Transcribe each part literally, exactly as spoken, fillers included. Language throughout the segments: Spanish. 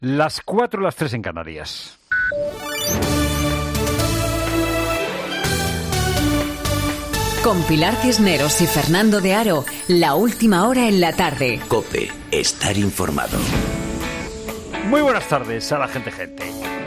Las cuatro, las tres en Canarias. Con Pilar Cisneros y Fernando de Aro, la última hora en la tarde. COPE, estar informado. Muy buenas tardes a la gente gente.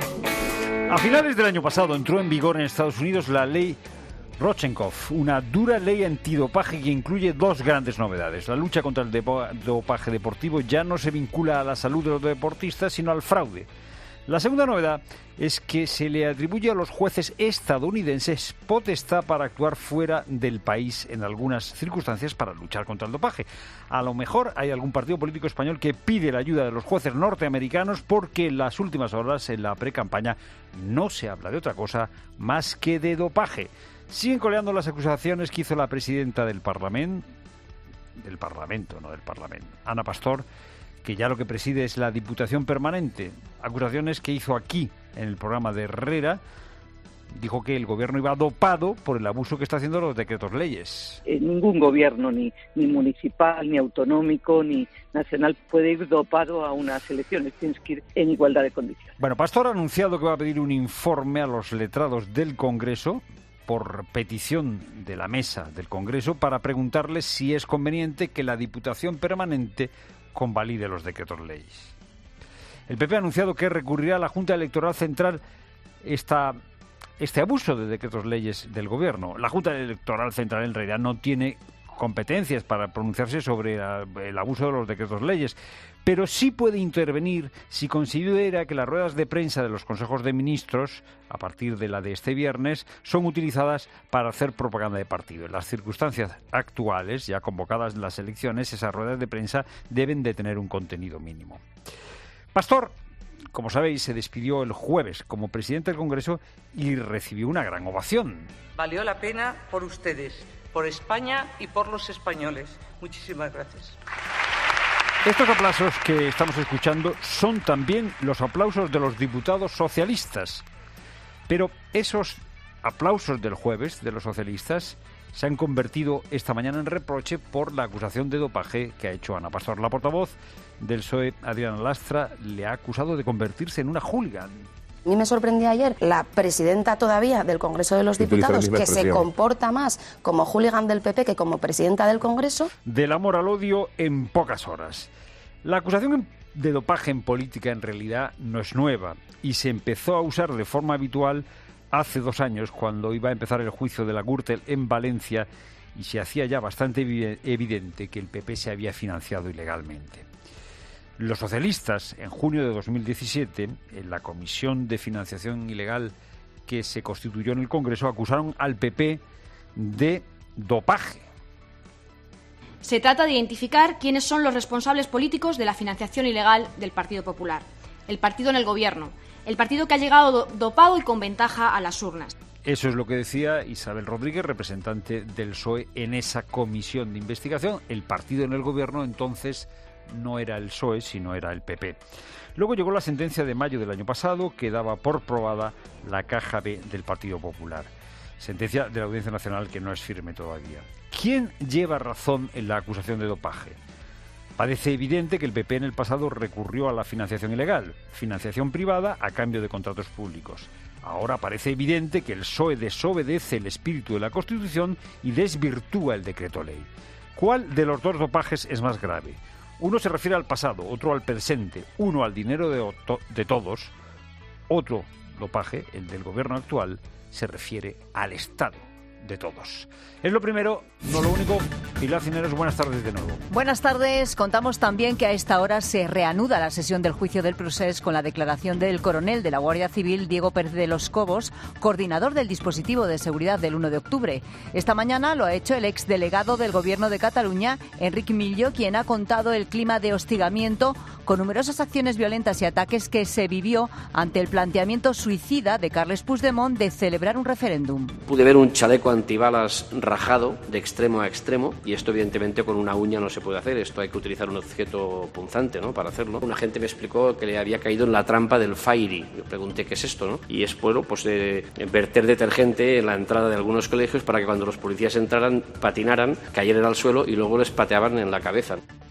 A finales del año pasado entró en vigor en Estados Unidos la ley Rodchenkov, una dura ley antidopaje que incluye dos grandes novedades. La lucha contra el dopaje deportivo ya no se vincula a la salud de los deportistas, sino al fraude. La segunda novedad es que se le atribuye a los jueces estadounidenses potestad para actuar fuera del país en algunas circunstancias para luchar contra el dopaje. A lo mejor hay algún partido político español que pide la ayuda de los jueces norteamericanos porque en las últimas horas, en la precampaña, no se habla de otra cosa más que de dopaje. Siguen coleando las acusaciones que hizo la presidenta del Parlamento, del Parlamento, no del Parlamento, Ana Pastor, que ya lo que preside es la Diputación Permanente. Acusaciones que hizo aquí, en el programa de Herrera. Dijo que el gobierno iba dopado por el abuso que está haciendo los decretos leyes. Eh, ningún gobierno, ni, ni municipal, ni autonómico, ni nacional, puede ir dopado a unas elecciones. Tienes que ir en igualdad de condiciones. Bueno, Pastor ha anunciado que va a pedir un informe a los letrados del Congreso por petición de la mesa del Congreso para preguntarles si es conveniente que la Diputación Permanente convalide los decretos leyes. El P P ha anunciado que recurrirá a la Junta Electoral Central esta, este abuso de decretos leyes del Gobierno. La Junta Electoral Central en realidad no tiene competencias para pronunciarse sobre el abuso de los decretos leyes, pero sí puede intervenir si considera que las ruedas de prensa de los consejos de ministros, a partir de la de este viernes, son utilizadas para hacer propaganda de partido. En las circunstancias actuales, ya convocadas las elecciones, esas ruedas de prensa deben de tener un contenido mínimo. Pastor, como sabéis, se despidió el jueves como presidente del Congreso y recibió una gran ovación. Valió la pena por ustedes, por España y por los españoles. Muchísimas gracias. Estos aplausos que estamos escuchando son también los aplausos de los diputados socialistas. Pero esos aplausos del jueves de los socialistas se han convertido esta mañana en reproche por la acusación de dopaje que ha hecho Ana Pastor. La portavoz del P S O E, Adriana Lastra, le ha acusado de convertirse en una hooligan. A mí me sorprendía ayer la presidenta todavía del Congreso de los Diputados, que se comporta más como hooligan del P P que como presidenta del Congreso. Del amor al odio en pocas horas. La acusación de dopaje en política en realidad no es nueva y se empezó a usar de forma habitual hace dos años cuando iba a empezar el juicio de la Gürtel en Valencia y se hacía ya bastante evidente que el P P se había financiado ilegalmente. Los socialistas, en junio de dos mil diecisiete, en la Comisión de Financiación Ilegal que se constituyó en el Congreso, acusaron al P P de dopaje. Se trata de identificar quiénes son los responsables políticos de la financiación ilegal del Partido Popular. El partido en el gobierno. El partido que ha llegado do- dopado y con ventaja a las urnas. Eso es lo que decía Isabel Rodríguez, representante del P S O E en esa comisión de investigación. El partido en el gobierno entonces no era el P S O E, sino era el P P. Luego llegó la sentencia de mayo del año pasado que daba por probada la caja B del Partido Popular. Sentencia de la Audiencia Nacional que no es firme todavía. ¿Quién lleva razón en la acusación de dopaje? Parece evidente que el P P en el pasado recurrió a la financiación ilegal, financiación privada a cambio de contratos públicos. Ahora parece evidente que el P S O E desobedece el espíritu de la Constitución y desvirtúa el decreto ley. ¿Cuál de los dos dopajes es más grave? Uno se refiere al pasado, otro al presente, uno al dinero de, de todos, otro dopaje, el del gobierno actual, se refiere al Estado de todos. Es lo primero, no lo único. Pilar Cisneros, buenas tardes de nuevo. Buenas tardes. Contamos también que a esta hora se reanuda la sesión del juicio del procés con la declaración del coronel de la Guardia Civil, Diego Pérez de los Cobos, coordinador del dispositivo de seguridad del uno de octubre. Esta mañana lo ha hecho el exdelegado del Gobierno de Cataluña, Enric Millo, quien ha contado el clima de hostigamiento con numerosas acciones violentas y ataques que se vivió ante el planteamiento suicida de Carles Puigdemont de celebrar un referéndum. Pude ver un chaleco antibalas rajado de extremo a extremo y esto evidentemente con una uña no se puede hacer, esto hay que utilizar un objeto punzante, ¿no?, para hacerlo. Un agente me explicó que le había caído en la trampa del Fairy. Yo pregunté qué es esto, ¿no? Y es, bueno, pues eh, verter detergente en la entrada de algunos colegios para que cuando los policías entraran, patinaran, cayeran al suelo y luego les pateaban en la cabeza.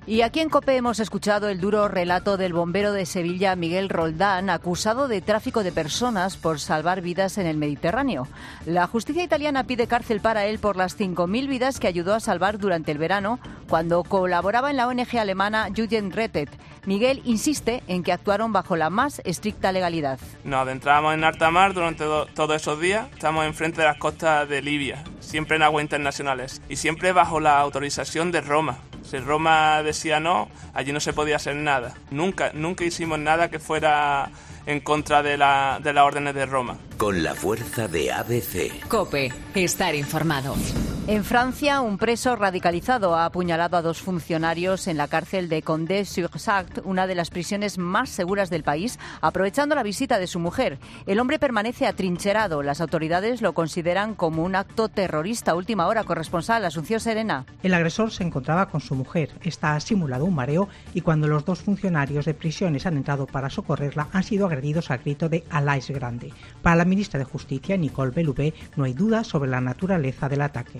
Y aquí en COPE hemos escuchado el duro relato del bombero de Sevilla, Miguel Roldán, acusado de tráfico de personas por salvar vidas en el Mediterráneo. La justicia italiana pide cárcel para él por las cinco mil vidas que ayudó a salvar durante el verano cuando colaboraba en la O N G alemana Jugendrettet. Miguel insiste en que actuaron bajo la más estricta legalidad. Nos adentrábamos en alta mar durante do- todos esos días. Estamos enfrente de las costas de Libia, siempre en aguas internacionales y siempre bajo la autorización de Roma. Si Roma decía no, allí no se podía hacer nada. Nunca, nunca hicimos nada que fuera en contra de, la, de las órdenes de Roma. Con la fuerza de A B C. COPE. Estar informado. En Francia, un preso radicalizado ha apuñalado a dos funcionarios en la cárcel de Condé-sur-Sarthe, una de las prisiones más seguras del país, aprovechando la visita de su mujer. El hombre permanece atrincherado. Las autoridades lo consideran como un acto terrorista. Última hora, corresponsal Asunción Serena. El agresor se encontraba con su mujer. Esta ha simulado un mareo y cuando los dos funcionarios de prisiones han entrado para socorrerla, han sido agredidos al grito de Alá es grande. Para la ministra de Justicia, Nicole Belloubet, no hay duda sobre la naturaleza del ataque.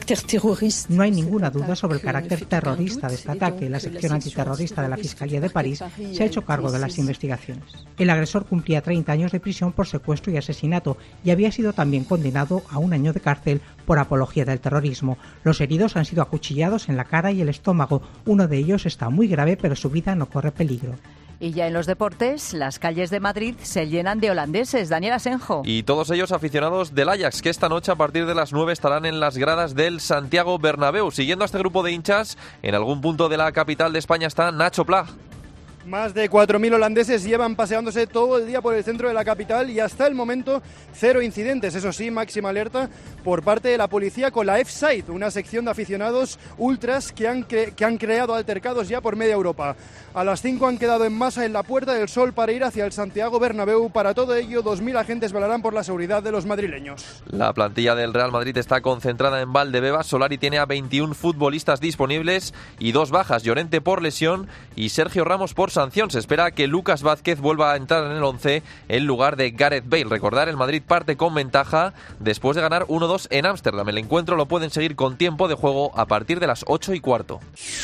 No hay ninguna duda sobre el carácter terrorista de este ataque. La sección antiterrorista de la Fiscalía de París se ha hecho cargo de las investigaciones. El agresor cumplía treinta años de prisión por secuestro y asesinato y había sido también condenado a un año de cárcel por apología del terrorismo. Los heridos han sido acuchillados en la cara y el estómago. Uno de ellos está muy grave, pero su vida no corre peligro. Y ya en los deportes, las calles de Madrid se llenan de holandeses. Daniel Asenjo. Y todos ellos aficionados del Ajax, que esta noche a partir de las nueve estarán en las gradas del Santiago Bernabéu. Siguiendo a este grupo de hinchas, en algún punto de la capital de España está Nacho Pla. Más de cuatro mil holandeses llevan paseándose todo el día por el centro de la capital y hasta el momento cero incidentes. Eso sí, máxima alerta por parte de la policía con la F-Side, una sección de aficionados ultras que han, cre- que han creado altercados ya por media Europa. A las cinco han quedado en masa en la Puerta del Sol para ir hacia el Santiago Bernabéu. Para todo ello, dos mil agentes velarán por la seguridad de los madrileños. La plantilla del Real Madrid está concentrada en Valdebebas. Solari tiene a veintiún futbolistas disponibles y dos bajas, Llorente por lesión y Sergio Ramos por sanción. Se espera que Lucas Vázquez vuelva a entrar en el once en lugar de Gareth Bale. Recordar, el Madrid parte con ventaja después de ganar uno dos en Ámsterdam. El encuentro lo pueden seguir con tiempo de juego a partir de las ocho y cuarto.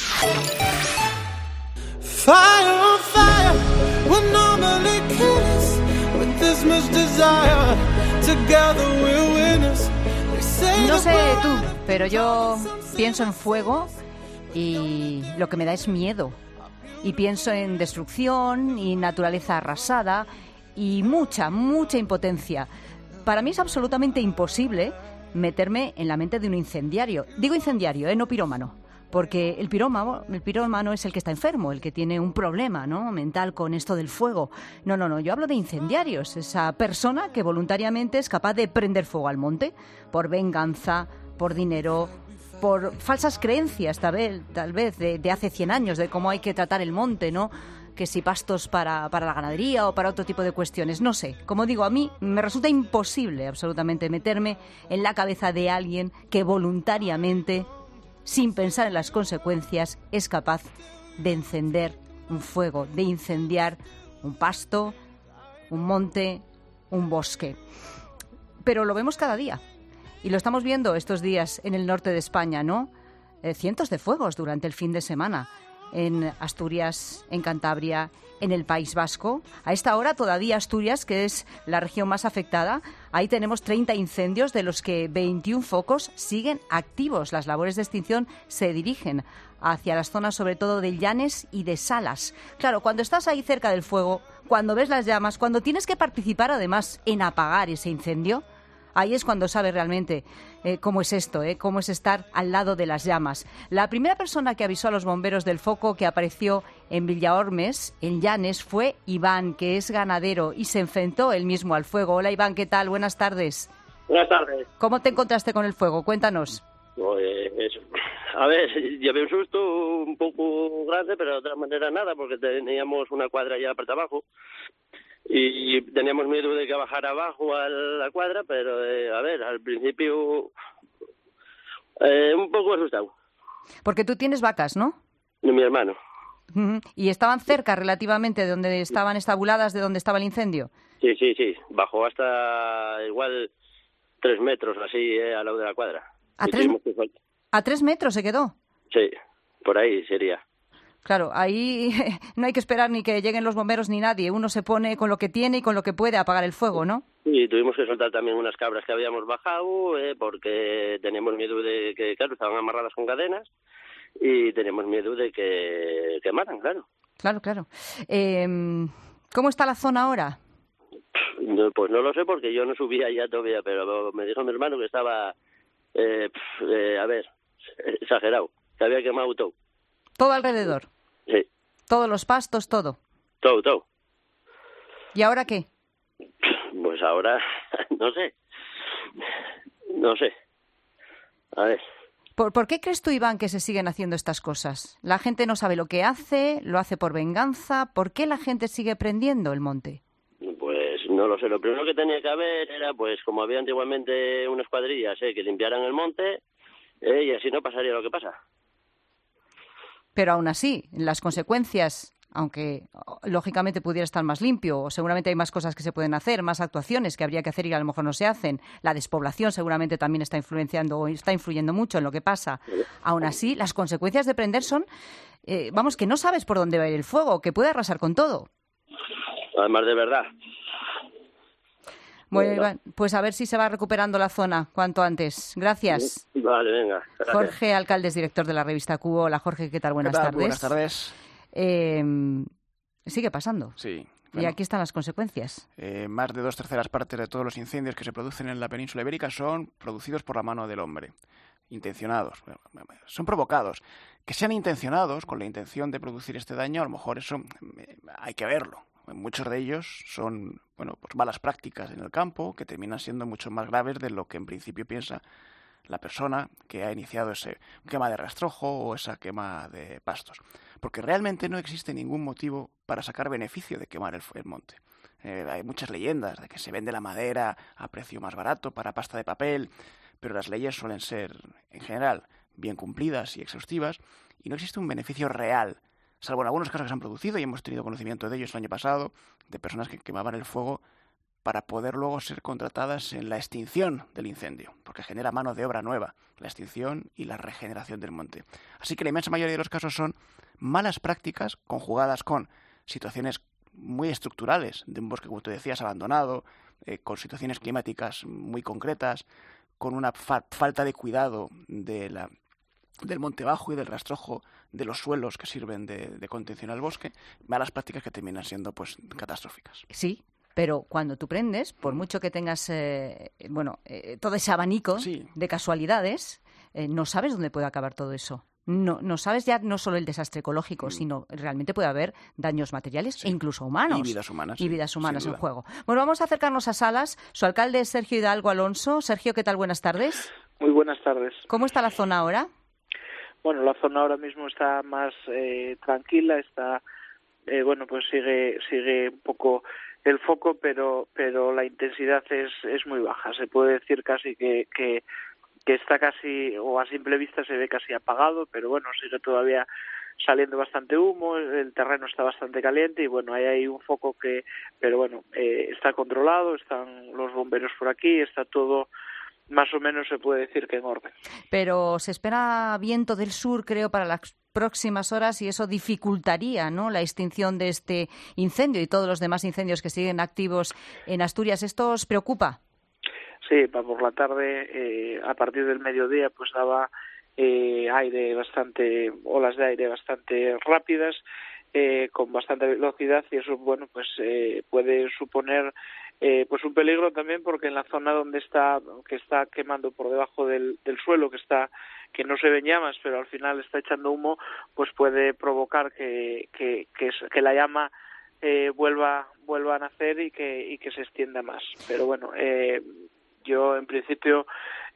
No sé tú, pero yo pienso en fuego y lo que me da es miedo. Y pienso en destrucción y naturaleza arrasada y mucha, mucha impotencia. Para mí es absolutamente imposible meterme en la mente de un incendiario. Digo incendiario, ¿eh? No pirómano. Porque el pirómano, el pirómano es el que está enfermo, el que tiene un problema, ¿no?, mental con esto del fuego. No, no, no, yo hablo de incendiarios. Esa persona que voluntariamente es capaz de prender fuego al monte por venganza, por dinero, por falsas creencias, tal vez, tal vez de, de hace cien años, de cómo hay que tratar el monte, ¿no? Que si pastos para, para la ganadería o para otro tipo de cuestiones, no sé. Como digo, a mí me resulta imposible absolutamente meterme en la cabeza de alguien que voluntariamente, sin pensar en las consecuencias, es capaz de encender un fuego, de incendiar un pasto, un monte, un bosque. Pero lo vemos cada día. Y lo estamos viendo estos días en el norte de España, ¿no? Eh, cientos de fuegos durante el fin de semana. En Asturias, en Cantabria, en el País Vasco. A esta hora todavía Asturias, que es la región más afectada, ahí tenemos treinta incendios, de los que veintiún focos siguen activos. Las labores de extinción se dirigen hacia las zonas sobre todo de Llanes y de Salas. Claro, cuando estás ahí cerca del fuego, cuando ves las llamas, cuando tienes que participar además en apagar ese incendio, ahí es cuando sabes realmente eh, cómo es esto, eh, cómo es estar al lado de las llamas. La primera persona que avisó a los bomberos del foco que apareció en Villaormes, en Llanes, fue Iván, que es ganadero y se enfrentó él mismo al fuego. Hola Iván, ¿qué tal? Buenas tardes. Buenas tardes. ¿Cómo te encontraste con el fuego? Cuéntanos. Pues, a ver, llevé un susto un poco grande, pero de otra manera nada, porque teníamos una cuadra ya para abajo. Y teníamos miedo de que bajara abajo a la cuadra, pero eh, a ver, al principio eh, un poco asustado. Porque tú tienes vacas, ¿no? De mi hermano. Uh-huh. ¿Y estaban cerca relativamente de donde estaban estabuladas, de donde estaba el incendio? Sí, sí, sí. Bajó hasta igual tres metros así eh, al lado de la cuadra. ¿A tres, ¿A tres metros se quedó? Sí, por ahí sería. Claro, ahí no hay que esperar ni que lleguen los bomberos ni nadie. Uno se pone con lo que tiene y con lo que puede a apagar el fuego, ¿no? Sí, tuvimos que soltar también unas cabras que habíamos bajado eh, porque teníamos miedo de que, claro, estaban amarradas con cadenas y tenemos miedo de que quemaran, claro. Claro, claro. Eh, ¿Cómo está la zona ahora? No, pues no lo sé porque yo no subía ya todavía, pero me dijo mi hermano que estaba, eh, eh, a ver, exagerado, que había quemado todo. ¿Todo alrededor? Sí. ¿Todos los pastos, todo? Todo, todo. ¿Y ahora qué? Pues ahora, no sé. No sé. A ver. ¿Por, ¿Por qué crees tú, Iván, que se siguen haciendo estas cosas? La gente no sabe lo que hace, lo hace por venganza. ¿Por qué la gente sigue prendiendo el monte? Pues no lo sé. Lo primero que tenía que haber era, pues como había antiguamente unas cuadrillas eh, que limpiaran el monte eh, y así no pasaría lo que pasa. Pero aún así, las consecuencias, aunque lógicamente pudiera estar más limpio, o seguramente hay más cosas que se pueden hacer, más actuaciones que habría que hacer y a lo mejor no se hacen, la despoblación seguramente también está influenciando o está influyendo mucho en lo que pasa. Aún así, las consecuencias de prender son, eh, vamos, que no sabes por dónde va a ir el fuego, que puede arrasar con todo. Además, de verdad. Bueno, Iván, pues a ver si se va recuperando la zona cuanto antes. Gracias. Vale, venga. Gracias. Jorge Alcaldes, director de la revista Cubo. Hola, Jorge, ¿qué tal? Buenas ¿Qué tal? tardes. Buenas tardes. Eh, sigue pasando. Sí. Bueno. Y aquí están las consecuencias. Eh, más de dos terceras partes de todos los incendios que se producen en la península ibérica son producidos por la mano del hombre. Intencionados. Son provocados. Que sean intencionados, con la intención de producir este daño, a lo mejor eso eh, hay que verlo. Muchos de ellos son, bueno, pues malas prácticas en el campo que terminan siendo mucho más graves de lo que en principio piensa la persona que ha iniciado ese quema de rastrojo o esa quema de pastos. Porque realmente no existe ningún motivo para sacar beneficio de quemar el, el monte. Eh, hay muchas leyendas de que se vende la madera a precio más barato para pasta de papel, pero las leyes suelen ser, en general, bien cumplidas y exhaustivas y no existe un beneficio real, salvo en algunos casos que se han producido y hemos tenido conocimiento de ellos el año pasado, de personas que quemaban el fuego para poder luego ser contratadas en la extinción del incendio, porque genera mano de obra nueva, la extinción y la regeneración del monte. Así que la inmensa mayoría de los casos son malas prácticas conjugadas con situaciones muy estructurales de un bosque, como tú decías, abandonado, eh, con situaciones climáticas muy concretas, con una fa- falta de cuidado de la del monte bajo y del rastrojo de los suelos que sirven de, de contención al bosque, malas prácticas que terminan siendo pues catastróficas. Sí, pero cuando tú prendes, por mucho que tengas eh, bueno eh, todo ese abanico sí. de casualidades, eh, no sabes dónde puede acabar todo eso. No, no sabes ya no solo el desastre ecológico, mm. sino realmente puede haber daños materiales sí. e incluso humanos. Y vidas humanas. Y vidas humanas en juego. Bueno, vamos a acercarnos a Salas. Su alcalde es Sergio Hidalgo Alonso. Sergio, ¿qué tal? Buenas tardes. Muy buenas tardes. ¿Cómo está la zona ahora? Bueno, la zona ahora mismo está más eh, tranquila, está, eh, bueno, pues sigue sigue un poco el foco, pero pero la intensidad es es muy baja. Se puede decir casi que, que que está casi, o a simple vista se ve casi apagado, pero bueno, sigue todavía saliendo bastante humo, el terreno está bastante caliente y bueno, hay ahí un foco que, pero bueno, eh, está controlado, están los bomberos por aquí, está todo más o menos se puede decir que en orden. Pero se espera viento del sur, creo, para las próximas horas y eso dificultaría, ¿no?, la extinción de este incendio y todos los demás incendios que siguen activos en Asturias. ¿Esto os preocupa? Sí, por la tarde, eh, a partir del mediodía, pues daba eh, aire bastante, olas de aire bastante rápidas, eh, con bastante velocidad y eso, bueno, pues eh, puede suponer Eh, pues un peligro también porque en la zona donde está que está quemando por debajo del, del suelo que está que no se ven llamas pero al final está echando humo, pues puede provocar que que que, que la llama eh, vuelva vuelva a nacer y que y que se extienda más. Pero bueno, eh, yo en principio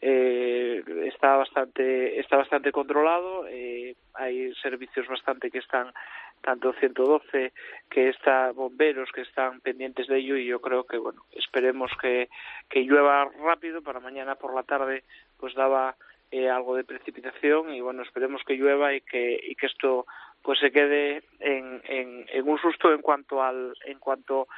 eh, está bastante está bastante controlado. Eh, hay servicios bastante que están, tanto ciento doce que está bomberos que están pendientes de ello y yo creo que bueno esperemos que que llueva rápido para mañana por la tarde, pues daba eh, algo de precipitación y bueno esperemos que llueva y que y que esto pues se quede en en, en un susto en cuanto al en cuanto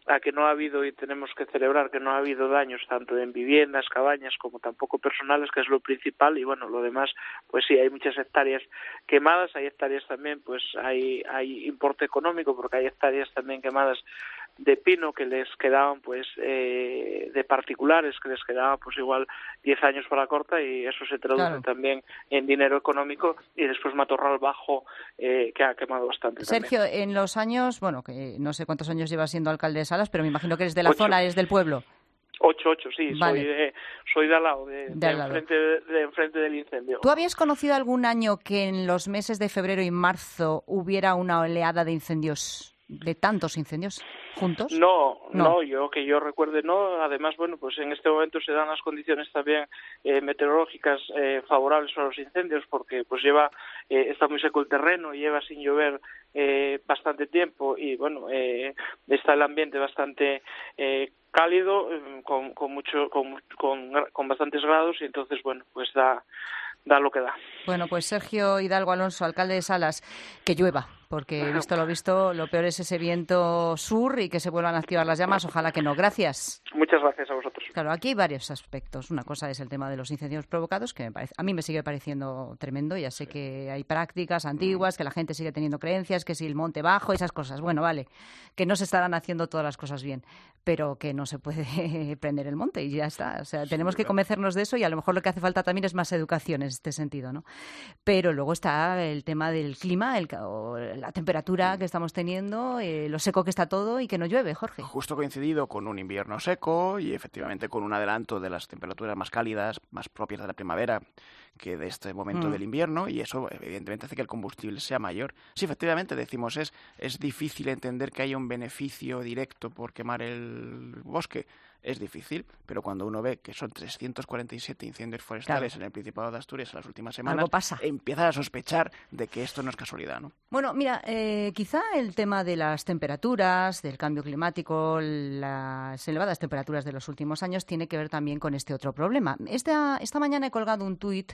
a que no ha habido, y tenemos que celebrar que no ha habido daños tanto en viviendas, cabañas, como tampoco personales, que es lo principal, y bueno, lo demás, pues sí, hay muchas hectáreas quemadas, hay hectáreas también, pues hay, hay importe económico, porque hay hectáreas también quemadas de pino que les quedaban, pues, eh, de particulares, que les quedaba, pues, igual diez años para la corta, y eso se traduce claro. también en dinero económico, y después matorral bajo, eh, que ha quemado bastante. Sergio, también. En los años, bueno, que no sé cuántos años llevas siendo alcalde de Salas, pero me imagino que eres de la Ocho. zona, eres del pueblo. Ocho, ocho, sí, vale. soy de, soy de al lado, de, de, de, al lado. Enfrente, de, de enfrente del incendio. ¿Tú habías conocido algún año que en los meses de febrero y marzo hubiera una oleada de incendios, de tantos incendios juntos? No, no, no, yo que yo recuerde no. Además, bueno, pues en este momento se dan las condiciones también eh, meteorológicas eh, favorables para los incendios, porque pues lleva eh, está muy seco el terreno, lleva sin llover eh, bastante tiempo, y bueno, eh, está el ambiente bastante eh, cálido, eh, con, con mucho, con, con, con bastantes grados, y entonces bueno, pues da da lo que da. Bueno, pues Sergio Hidalgo Alonso, alcalde de Salas, que llueva, porque visto lo visto, lo peor es ese viento sur y que se vuelvan a activar las llamas. Ojalá que no. Gracias. Muchas gracias a vosotros. Claro, aquí hay varios aspectos. Una cosa es el tema de los incendios provocados, que me parece, a mí me sigue pareciendo tremendo. Ya sé que hay prácticas antiguas, que la gente sigue teniendo creencias, que si el monte bajo, esas cosas. Bueno, vale, que no se estarán haciendo todas las cosas bien, pero que no se puede prender el monte y ya está. O sea, tenemos que convencernos de eso, y a lo mejor lo que hace falta también es más educación en este sentido, ¿no? Pero luego está el tema del clima, el, o la temperatura que estamos teniendo, eh, lo seco que está todo y que no llueve, Jorge. Justo coincidido con un invierno seco y efectivamente con un adelanto de las temperaturas más cálidas, más propias de la primavera que de este momento mm. del invierno, y eso evidentemente hace que el combustible sea mayor. Sí, efectivamente, decimos, es, es difícil entender que haya un beneficio directo por quemar el bosque. Es difícil, pero cuando uno ve que son trescientos cuarenta y siete incendios forestales claro. en el Principado de Asturias en las últimas semanas, empieza a sospechar de que esto no es casualidad, ¿no? Bueno, mira, eh, quizá el tema de las temperaturas, del cambio climático, las elevadas temperaturas de los últimos años tiene que ver también con este otro problema. Esta, esta mañana he colgado un tuit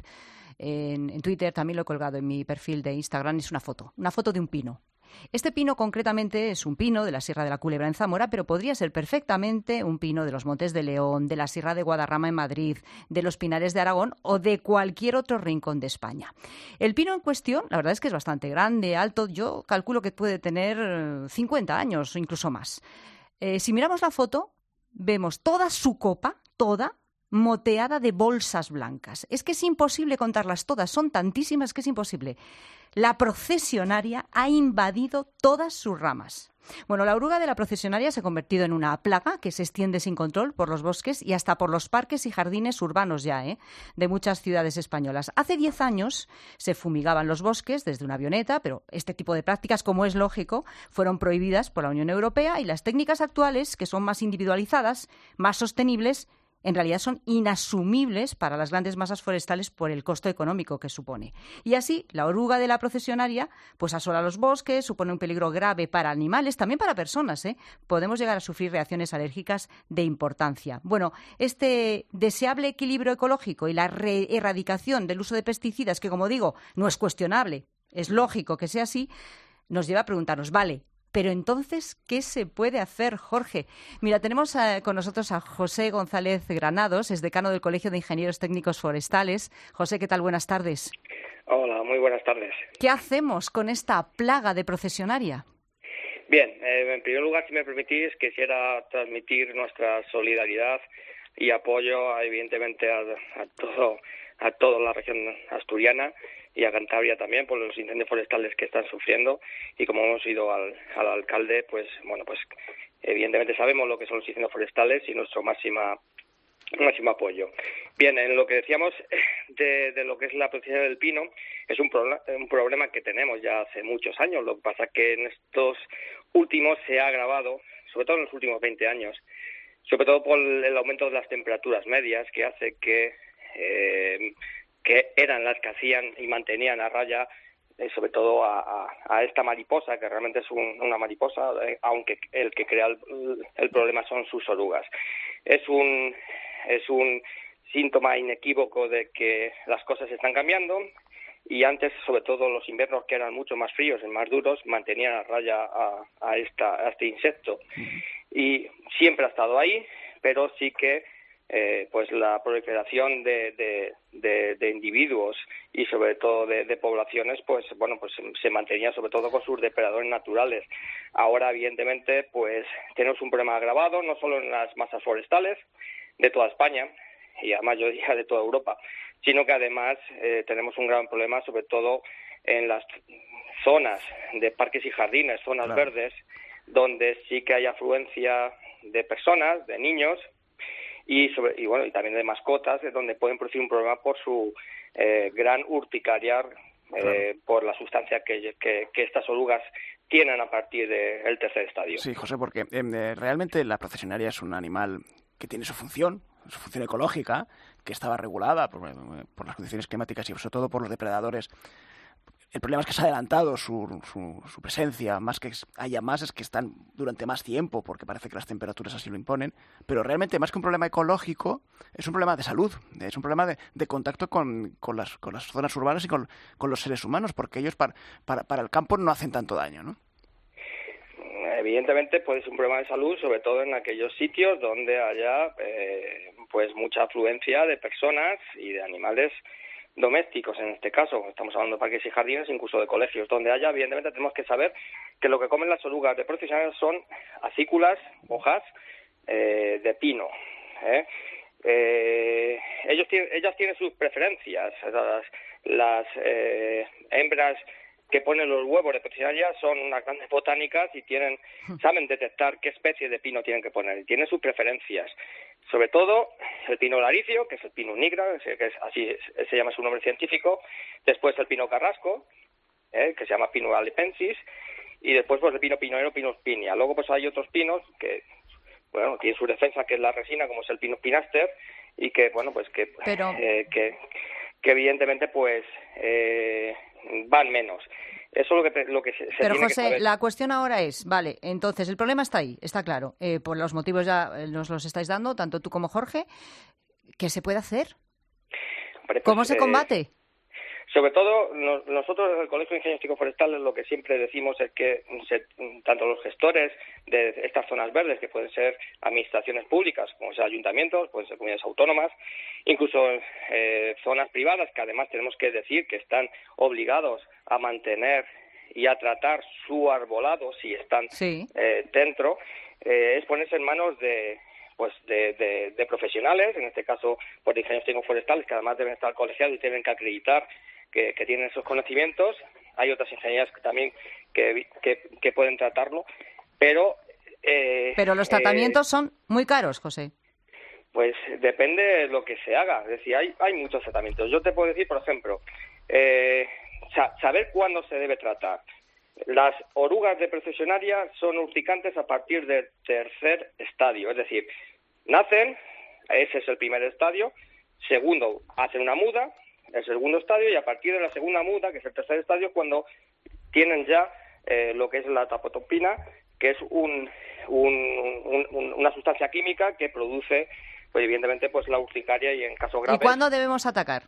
en, en Twitter, también lo he colgado en mi perfil de Instagram, es una foto, una foto de un pino. Este pino concretamente es un pino de la Sierra de la Culebra en Zamora, pero podría ser perfectamente un pino de los Montes de León, de la Sierra de Guadarrama en Madrid, de los Pinares de Aragón o de cualquier otro rincón de España. El pino en cuestión, la verdad es que es bastante grande, alto, yo calculo que puede tener cincuenta años o incluso más. Eh, si miramos la foto, vemos toda su copa, toda, moteada de bolsas blancas. Es que es imposible contarlas todas, son tantísimas que es imposible. La procesionaria ha invadido todas sus ramas. Bueno, la oruga de la procesionaria se ha convertido en una plaga que se extiende sin control por los bosques y hasta por los parques y jardines urbanos ya, ¿eh? de muchas ciudades españolas. Hace diez años se fumigaban los bosques desde una avioneta, pero este tipo de prácticas, como es lógico, fueron prohibidas por la Unión Europea, y las técnicas actuales, que son más individualizadas, más sostenibles, en realidad son inasumibles para las grandes masas forestales por el costo económico que supone. Y así, la oruga de la procesionaria pues asola los bosques, supone un peligro grave para animales, también para personas, ¿eh? Podemos llegar a sufrir reacciones alérgicas de importancia. Bueno, este deseable equilibrio ecológico y la re- erradicación del uso de pesticidas, que como digo, no es cuestionable, es lógico que sea así, nos lleva a preguntarnos, vale, pero entonces, ¿qué se puede hacer, Jorge? Mira, tenemos eh, con nosotros a José González Granados, es decano del Colegio de Ingenieros Técnicos Forestales. José, ¿qué tal? Buenas tardes. Hola, muy buenas tardes. ¿Qué hacemos con esta plaga de procesionaria? Bien, eh, en primer lugar, si me permitís, quisiera transmitir nuestra solidaridad y apoyo, a, evidentemente, a, a todo a toda la región asturiana y a Cantabria también por los incendios forestales que están sufriendo, y como hemos ido al, al alcalde, pues bueno, pues evidentemente sabemos lo que son los incendios forestales y nuestro máxima máximo apoyo. Bien, en lo que decíamos de, de lo que es la protección del pino, es un, pro, un problema que tenemos ya hace muchos años. Lo que pasa es que en estos últimos se ha agravado, sobre todo en los últimos veinte años, sobre todo por el aumento de las temperaturas medias, que hace que eh, que eran las que hacían y mantenían a raya, eh, sobre todo a, a, a esta mariposa, que realmente es un, una mariposa, eh, aunque el que crea el, el problema son sus orugas. Es un es un síntoma inequívoco de que las cosas están cambiando, y antes, sobre todo los inviernos, que eran mucho más fríos y más duros, mantenían a raya a, a, esta, a este insecto. Y estado ahí, pero sí que eh, pues la proliferación de, de, de, de individuos y sobre todo de, de poblaciones, pues bueno, pues se mantenía sobre todo con sus depredadores naturales. Ahora, evidentemente, pues tenemos un problema agravado, no solo en las masas forestales de toda España y a mayoría de toda Europa, sino que además eh, tenemos un gran problema sobre todo en las zonas de parques y jardines, zonas claro. verdes, donde sí que hay afluencia de personas, de niños y sobre y bueno y también de mascotas, donde pueden producir un problema por su eh, gran urticaria, eh, claro. por la sustancia que, que, que estas orugas tienen a partir del tercer estadio. Sí, José, porque eh, realmente la procesionaria es un animal que tiene su función, su función ecológica, que estaba regulada por, por las condiciones climáticas y sobre todo por los depredadores. El problema es que se ha adelantado su, su, su presencia, más que haya más es que están durante más tiempo, porque parece que las temperaturas así lo imponen, pero realmente más que un problema ecológico, es un problema de salud, es un problema de, de contacto con, con, las, con las zonas urbanas y con, con los seres humanos, porque ellos para, para, para el campo no hacen tanto daño, ¿no? Evidentemente puede ser un problema de salud, sobre todo en aquellos sitios donde haya eh, pues mucha afluencia de personas y de animales domésticos, en este caso estamos hablando de parques y jardines, incluso de colegios, donde haya, evidentemente tenemos que saber que lo que comen las orugas de procesionarias son acículas, hojas eh, de pino, ¿eh? Eh, ellos tienen, ellas tienen sus preferencias, las, las eh, hembras que ponen los huevos de procesionaria son unas grandes botánicas y tienen saben detectar qué especie de pino tienen que poner y tienen sus preferencias. Sobre todo el pino laricio, que es el Pinus nigra, que es así se llama su nombre científico. Después el pino carrasco, eh, que se llama Pinus halepensis, y después pues el pino pinoero, Pinus pinia. Luego pues hay otros pinos que bueno tienen su defensa, que es la resina, como es el Pinus pinaster, y que bueno pues que Pero... eh, que, que evidentemente pues eh, van menos. Eso es lo que, te, lo que se, se Pero tiene José, que saber. La cuestión ahora es, vale, entonces el problema está ahí, está claro. Eh, por los motivos ya nos los estáis dando, tanto tú como Jorge. ¿Qué se puede hacer? Hombre, pues, ¿Cómo se combate? Eh, sobre todo, no, nosotros desde el Colegio de Ingenieros Técnico-Forestales lo que siempre decimos es que se, tanto los gestores de estas zonas verdes, que pueden ser administraciones públicas, como sea ayuntamientos, pueden ser comunidades autónomas, incluso eh, zonas privadas, que además tenemos que decir que están obligados a mantener y a tratar su arbolado si están sí. eh, dentro, eh, es ponerse en manos de pues de, de, de profesionales, en este caso por ingenieros técnico-forestales, que además deben estar colegiados y tienen que acreditar que, que tienen esos conocimientos. Hay otras ingenierías que también que, que, que pueden tratarlo, pero... Eh, pero los tratamientos eh, son muy caros, José. Pues depende de lo que se haga. Es decir, hay, hay muchos tratamientos. Yo te puedo decir, por ejemplo, eh, saber cuándo se debe tratar. Las orugas de procesionaria son urticantes a partir del tercer estadio, es decir, nacen, ese es el primer estadio, segundo, hacen una muda, el segundo estadio, y a partir de la segunda muda, que es el tercer estadio, es cuando tienen ya eh, lo que es la tapotopina, que es un, un, un, un, una sustancia química que produce, pues evidentemente, pues la urticaria y en casos graves. ¿Y cuándo debemos atacar?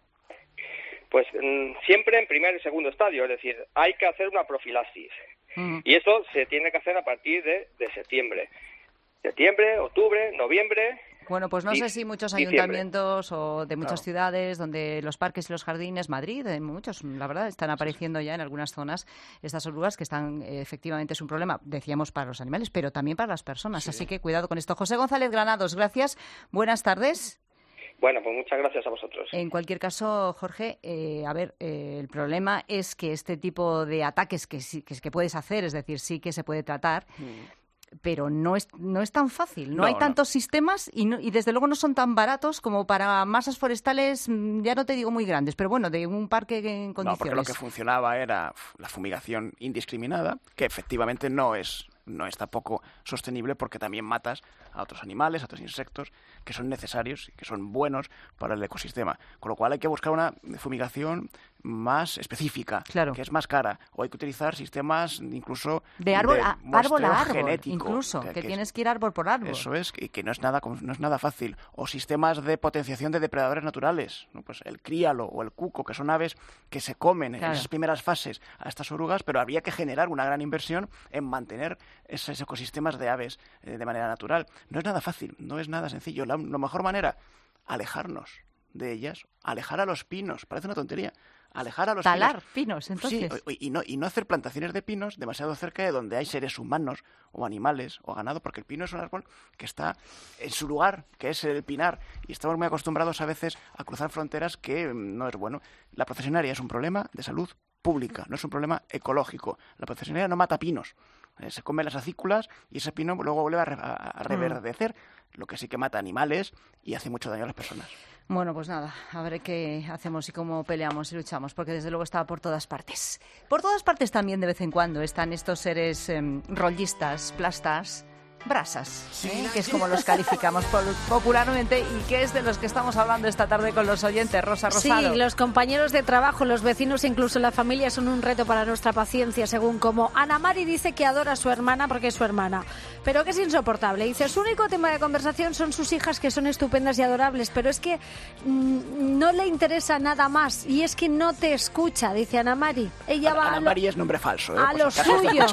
Pues mmm, siempre en primer y segundo estadio, es decir, hay que hacer una profilaxis. Uh-huh. Y eso se tiene que hacer a partir de, de septiembre. Septiembre, octubre, noviembre... Bueno, pues no sé si muchos ayuntamientos o de muchas claro. ciudades donde los parques y los jardines, Madrid, en muchos, la verdad, están apareciendo ya en algunas zonas estas orugas que están, eh, efectivamente, es un problema, decíamos, para los animales, pero también para las personas. Sí. Así que cuidado con esto. José González Granados, gracias. Buenas tardes. Bueno, pues muchas gracias a vosotros. En cualquier caso, Jorge, eh, a ver, eh, el problema es que este tipo de ataques que, sí, que, que puedes hacer, es decir, sí que se puede tratar, mm. pero no es, no es tan fácil. No, no hay tantos no. sistemas y, no, y desde luego no son tan baratos como para masas forestales, ya no te digo muy grandes, pero bueno, de un parque en condiciones. No, porque lo que funcionaba era la fumigación indiscriminada, que efectivamente no es... no es tampoco sostenible porque también matas a otros animales, a otros insectos que son necesarios y que son buenos para el ecosistema. Con lo cual hay que buscar una fumigación más específica, claro. que es más cara, o hay que utilizar sistemas incluso de árbol de a árbol, a árbol genético, incluso, que, que, que tienes es, que ir árbol por árbol. Eso es, y que no es nada no es nada fácil. O sistemas de potenciación de depredadores naturales, ¿no? Pues el críalo o el cuco, que son aves que se comen claro. en esas primeras fases a estas orugas, pero habría que generar una gran inversión en mantener esos ecosistemas de aves eh, de manera natural. No es nada fácil, no es nada sencillo. La, la mejor manera, alejarnos de ellas, alejar a los pinos, parece una tontería, alejar a los talar pinos, pinos entonces. Sí, y no, y no hacer plantaciones de pinos demasiado cerca de donde hay seres humanos o animales o ganado, porque el pino es un árbol que está en su lugar, que es el pinar, y estamos muy acostumbrados a veces a cruzar fronteras que no es bueno. La procesionaria es un problema de salud pública, no es un problema ecológico. La procesionaria no mata pinos, eh, se come las acículas y ese pino luego vuelve a, re, a, a reverdecer, mm. lo que sí que mata animales y hace mucho daño a las personas. Bueno, pues nada, a ver qué hacemos y cómo peleamos y luchamos, porque desde luego está por todas partes. Por todas partes también de vez en cuando están estos seres eh, rollistas, plastas, brasas, ¿eh? que es como los calificamos popularmente y que es de los que estamos hablando esta tarde con los oyentes. Rosa Rosado. Sí, los compañeros de trabajo, los vecinos, incluso la familia son un reto para nuestra paciencia, según como Ana Mari dice que adora a su hermana porque es su hermana, pero que es insoportable. Dice, su único tema de conversación son sus hijas, que son estupendas y adorables, pero es que mmm, no le interesa nada más y es que no te escucha, dice Ana Mari. Ella va Ana a lo, Mari es nombre falso, ¿eh? A lo suyo.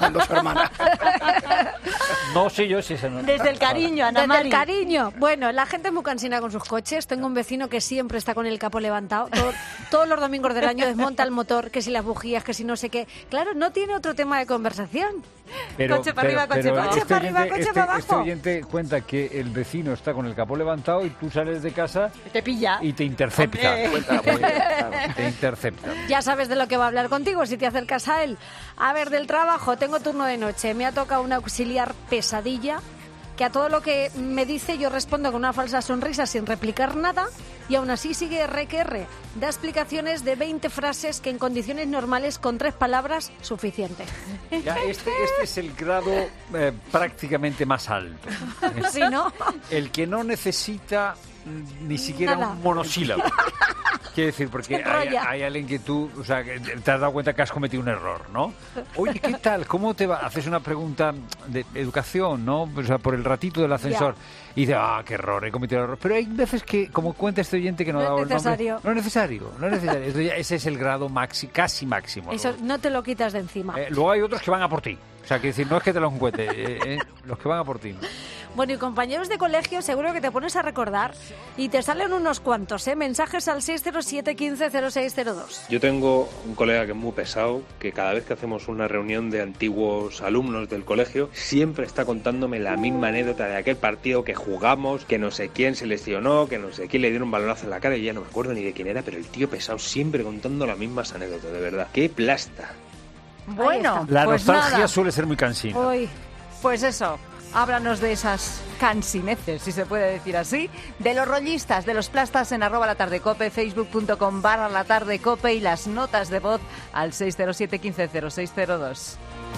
No, sí, yo sí sé. No. Desde el cariño, Ana Desde Mari. el cariño. Bueno, la gente es muy cansina con sus coches. Tengo un vecino que siempre está con el capó levantado. Todo, todos los domingos del año desmonta el motor, que si las bujías, que si no sé qué. Claro, no tiene otro tema de conversación. Pero, coche para pero, arriba, coche pero para este abajo. Coche para arriba, coche este, para abajo. Este oyente cuenta que el vecino está con el capó levantado y tú sales de casa te pilla y te intercepta. Te intercepta. Ya sabes de lo que va a hablar contigo si te acercas a él. A ver, del trabajo, tengo turno de noche. Me ha tocado un auxiliar pesadilla, que a todo lo que me dice yo respondo con una falsa sonrisa sin replicar nada y aún así sigue R que R. Da explicaciones de veinte frases que en condiciones normales con tres palabras suficiente. Ya, este, este es el grado eh, prácticamente más alto. ¿Sí, no? El que no necesita ni siquiera Nada. un monosílabo. Quiero decir, porque hay, hay alguien que tú, o sea, que te has dado cuenta que has cometido un error, ¿no? Oye, ¿qué tal? ¿Cómo te va? Haces una pregunta de educación, ¿no? O sea, por el ratito del ascensor. Yeah. Y dices, ah, qué error, he cometido error. Pero hay veces que, como cuenta este oyente que no, no ha dado es necesario. el nombre. No es necesario, no es necesario. Eso ya, ese es el grado maxi, casi máximo. Eso no te lo quitas de encima. Eh, luego hay otros que van a por ti. O sea, que decir, no es que te lo encuentre, eh, eh, los que van a por ti. Bueno, y compañeros de colegio, seguro que te pones a recordar y te salen unos cuantos, ¿eh? Mensajes al seis cero siete, quince, cero seis cero dos. Yo tengo un colega que es muy pesado, que cada vez que hacemos una reunión de antiguos alumnos del colegio, siempre está contándome la misma anécdota de aquel partido que jugamos, que no sé quién se lesionó, que no sé quién le dieron un balonazo en la cara y ya no me acuerdo ni de quién era, pero el tío pesado siempre contando las mismas anécdotas, de verdad. ¡Qué plasta! Bueno, la pues nostalgia nada. suele ser muy cansina. Hoy, pues eso, háblanos de esas cansineces, si se puede decir así, de los rollistas, de los plastas en arroba la tarde cope, facebook.com barra la tarde cope y las notas de voz al seis cero siete, quince, cero seis cero dos.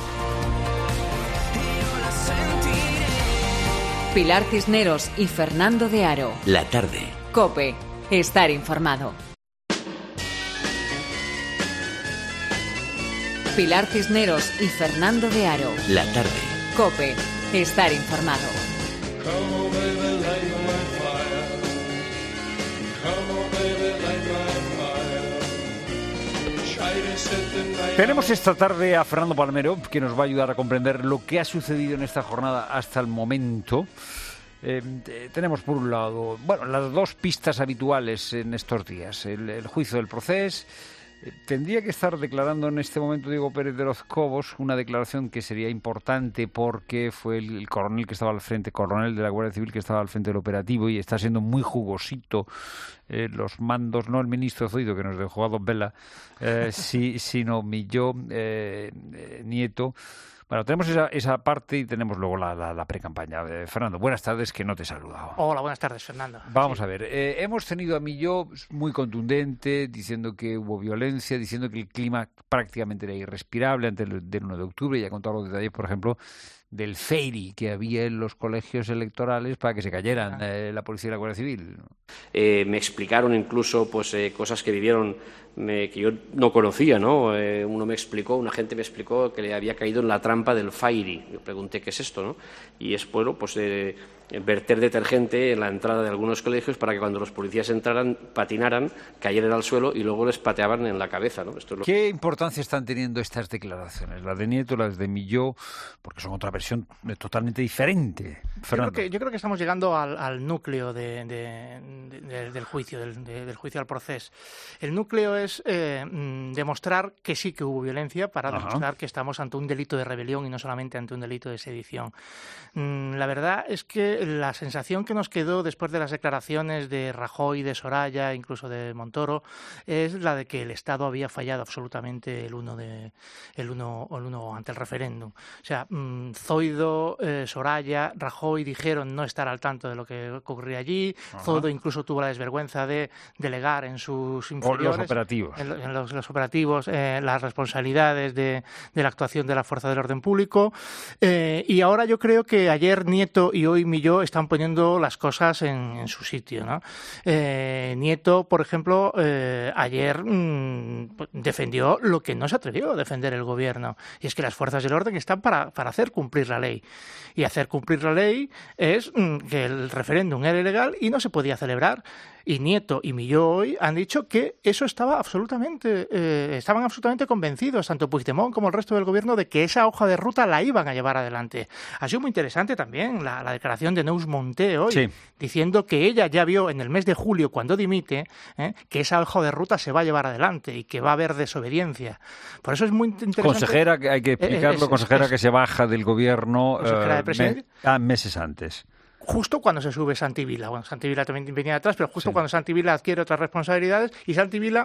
Pilar Cisneros y Fernando de Aro. La tarde. Cope, estar informado. Pilar Cisneros y Fernando de Aro. La tarde. COPE. Estar informado. Tenemos esta tarde a Fernando Palmero, que nos va a ayudar a comprender lo que ha sucedido en esta jornada hasta el momento. Eh, tenemos por un lado, bueno, las dos pistas habituales en estos días. El, el juicio del Procés. Tendría que estar declarando en este momento Diego Pérez de los Cobos, una declaración que sería importante porque fue el, el coronel que estaba al frente, coronel de la Guardia Civil que estaba al frente del operativo y está siendo muy jugosito eh, los mandos, no el ministro Zoido que nos dejó a Don Vela, eh, sí, sino Milló, eh, eh, Nieto. Bueno, tenemos esa, esa parte y tenemos luego la, la, la pre-campaña. Eh, Fernando, buenas tardes, que no te he saludado. Hola, buenas tardes, Fernando. Vamos sí. a ver, eh, hemos tenido a Milló muy contundente, diciendo que hubo violencia, diciendo que el clima prácticamente era irrespirable antes del uno de octubre, y ha contado los detalles, por ejemplo, del feiri que había en los colegios electorales para que se cayeran eh, la policía y la Guardia Civil. Eh, me explicaron incluso pues eh, cosas que vivieron me, que yo no conocía, ¿no? Eh, uno me explicó, una gente me explicó que le había caído en la trampa del Fairy. Yo pregunté qué es esto, ¿no? Y es, bueno, pues eh, verter detergente en la entrada de algunos colegios para que cuando los policías entraran, patinaran, cayeran al suelo y luego les pateaban en la cabeza, ¿no? Esto es lo... ¿Qué importancia están teniendo estas declaraciones? Las de Nieto, las de Milló, porque son otra versión totalmente diferente. Yo creo, que, yo creo que estamos llegando al, al núcleo de, de, de, de, del juicio, del, de, del juicio al proceso. El núcleo es eh, demostrar que sí que hubo violencia para Ajá. demostrar que estamos ante un delito de rebelión y no solamente ante un delito de sedición. Mm, la verdad es que la sensación que nos quedó después de las declaraciones de Rajoy, de Soraya, incluso de Montoro, es la de que el Estado había fallado absolutamente el uno de el uno, el uno ante el referéndum. O sea, mm, Zoido, eh, Soraya, Rajoy dijeron no estar al tanto de lo que ocurría allí. Ajá. Zoido incluso tuvo la desvergüenza de delegar en sus inferiores, los operativos, en, en los, los operativos, eh, las responsabilidades de, de la actuación de la fuerza del orden público. Eh, y ahora yo creo que ayer Nieto y hoy Milló están poniendo las cosas en, en su sitio, ¿no? Eh, Nieto, por ejemplo, eh, ayer mmm, defendió lo que no se atrevió a defender el gobierno, y es que las fuerzas del orden están para, para hacer cumplir la ley. Y hacer cumplir la ley es mmm, que el referéndum era ilegal y no se podía celebrar. Y Nieto y Milló hoy han dicho que eso estaba absolutamente, eh, estaban absolutamente convencidos, tanto Puigdemont como el resto del gobierno, de que esa hoja de ruta la iban a llevar adelante. Ha sido muy interesante también la, la declaración de Neus Monté hoy, sí. diciendo que ella ya vio en el mes de julio, cuando dimite, eh, que esa hoja de ruta se va a llevar adelante y que va a haber desobediencia. Por eso es muy interesante. Consejera, hay que explicarlo, es, es, consejera es, que se baja del gobierno eh, me, ah, meses antes. Justo cuando se sube Santi Vila. Bueno, Santi Vila también venía atrás, pero justo sí. cuando Santi Vila adquiere otras responsabilidades y Santi Vila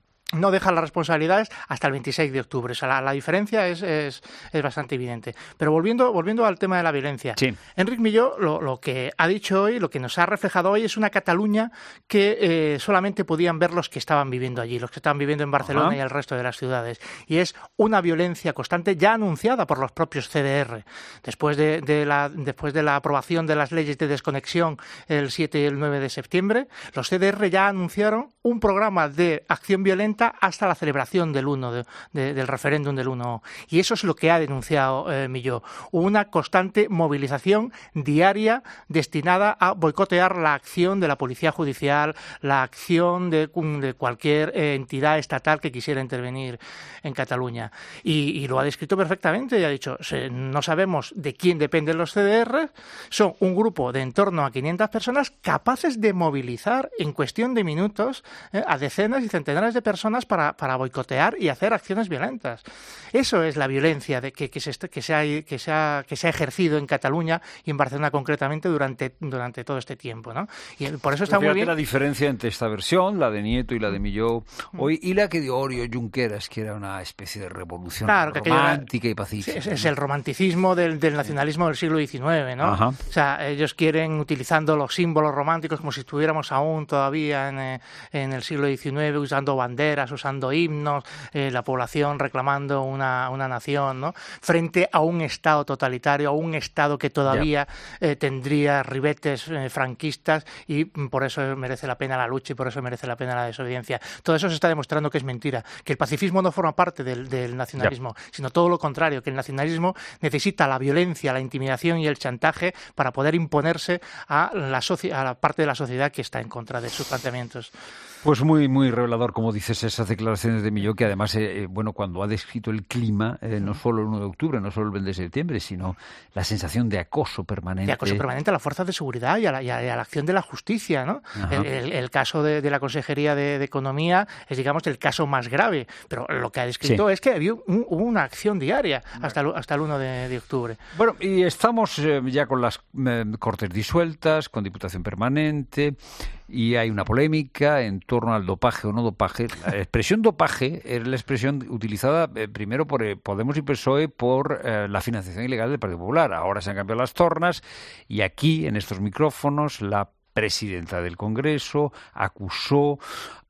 no deja las responsabilidades hasta el veintiséis de octubre. O sea, la, la diferencia es, es, es bastante evidente. Pero volviendo, volviendo al tema de la violencia, sí. Enrique Milló lo, lo que ha dicho hoy, lo que nos ha reflejado hoy es una Cataluña que eh, solamente podían ver los que estaban viviendo allí, los que estaban viviendo en Barcelona Ajá. y el resto de las ciudades. Y es una violencia constante ya anunciada por los propios C D R. Después de, de, la, después de la aprobación de las leyes de desconexión el siete y el nueve de septiembre, los C D R ya anunciaron un programa de acción violenta hasta la celebración del uno de, de, del referéndum del uno. Y eso es lo que ha denunciado eh, Milló. Una constante movilización diaria destinada a boicotear la acción de la Policía Judicial, la acción de, de cualquier eh, entidad estatal que quisiera intervenir en Cataluña. Y, y lo ha descrito perfectamente y ha dicho, se, no sabemos de quién dependen los C D R, son un grupo de en torno a quinientas personas capaces de movilizar en cuestión de minutos eh, a decenas y centenares de personas para, para boicotear y hacer acciones violentas. Eso es la violencia de que, que, se, que, se ha, que, se ha, que se ha ejercido en Cataluña y en Barcelona concretamente durante, durante todo este tiempo, ¿no? Y por eso está muy bien. La diferencia entre esta versión, la de Nieto y la de Milló, hoy, y la que dio Oriol Junqueras, que era una especie de revolución claro, romántica era, y pacífica. Es, es el romanticismo del, del nacionalismo del siglo diecinueve, ¿no? Ajá. O sea, ellos quieren, utilizando los símbolos románticos como si estuviéramos aún todavía en, en el siglo diecinueve, usando banderas, usando himnos, eh, la población reclamando una, una nación, ¿no? Frente a un Estado totalitario, a un Estado que todavía eh, tendría ribetes eh, franquistas y por eso merece la pena la lucha y por eso merece la pena la desobediencia. Todo eso se está demostrando que es mentira, que el pacifismo no forma parte del, del nacionalismo, ya. sino todo lo contrario, que el nacionalismo necesita la violencia, la intimidación y el chantaje para poder imponerse a la, soci- a la parte de la sociedad que está en contra de sus planteamientos. Pues muy muy revelador, como dices, esas declaraciones de Milló, que además, eh, bueno, cuando ha descrito el clima, eh, no solo el uno de octubre, no solo el veinte de septiembre, sino la sensación de acoso permanente. De acoso permanente a las fuerzas de seguridad y a la, y a la acción de la justicia, ¿no? El, el, el caso de, de la Consejería de, de Economía es, digamos, el caso más grave, pero lo que ha descrito sí. es que había un, hubo una acción diaria hasta el, hasta el uno de, de octubre. Bueno, y estamos eh, ya con las eh, Cortes disueltas, con Diputación Permanente, y hay una polémica en torno al dopaje o no dopaje. La expresión dopaje es la expresión utilizada eh, primero por eh, Podemos y P S O E por eh, la financiación ilegal del Partido Popular. Ahora se han cambiado las tornas y aquí, en estos micrófonos, la presidenta del Congreso acusó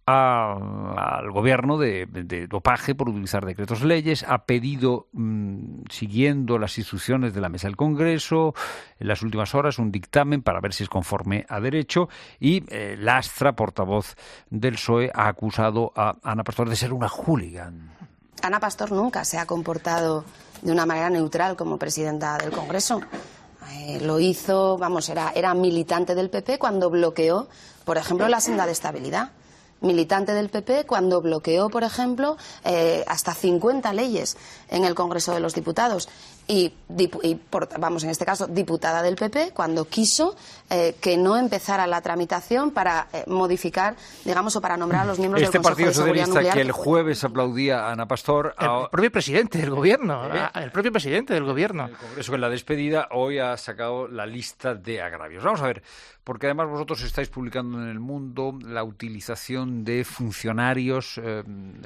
a, al gobierno de, de dopaje por utilizar decretos leyes, ha pedido, mmm, siguiendo las instrucciones de la mesa del Congreso, en las últimas horas un dictamen para ver si es conforme a derecho, y eh, Lastra, portavoz del P S O E, ha acusado a Ana Pastor de ser una hooligan. Ana Pastor nunca se ha comportado de una manera neutral como presidenta del Congreso. Eh, lo hizo, vamos, era, era militante del P P cuando bloqueó, por ejemplo, la senda de estabilidad. Militante del P P cuando bloqueó, por ejemplo, eh, hasta cincuenta leyes en el Congreso de los Diputados. Y, y por, vamos, en este caso, diputada del P P, cuando quiso eh, que no empezara la tramitación para eh, modificar, digamos, o para nombrar a los miembros este del Consejo de Seguridad Nuclear. Este Partido Socialista Nuclear, que el jueves aplaudía a Ana Pastor... El, a... el propio presidente del Gobierno, ¿Eh? el propio presidente del Gobierno. El Congreso, en la despedida, hoy ha sacado la lista de agravios. Vamos a ver, porque además vosotros estáis publicando en El Mundo la utilización de funcionarios eh,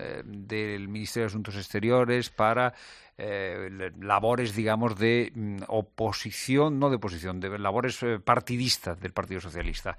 del Ministerio de Asuntos Exteriores para... Eh, labores, digamos, de mm, oposición, no de oposición, de labores eh, partidistas del Partido Socialista.